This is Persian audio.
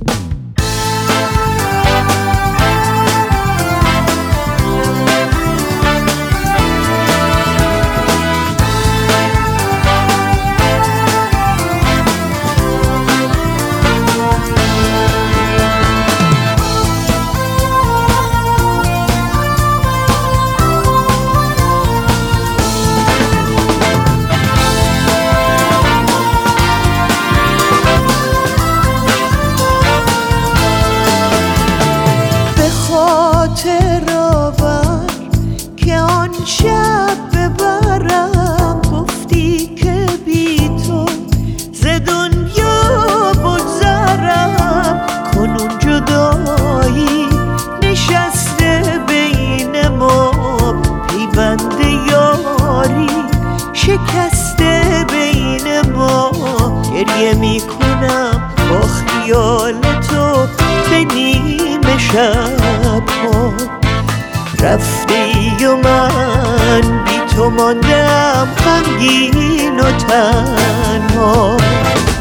شب ببرم گفتی که بی تو ز دنیا بگذرم، کنون جدایی نشسته بین ما، پیوند یاری شکسته بین ما. گریه میکنم با خیال تو به نیمه شب‌ها، رفتی و من بی تو ماندم غمگین و تنها.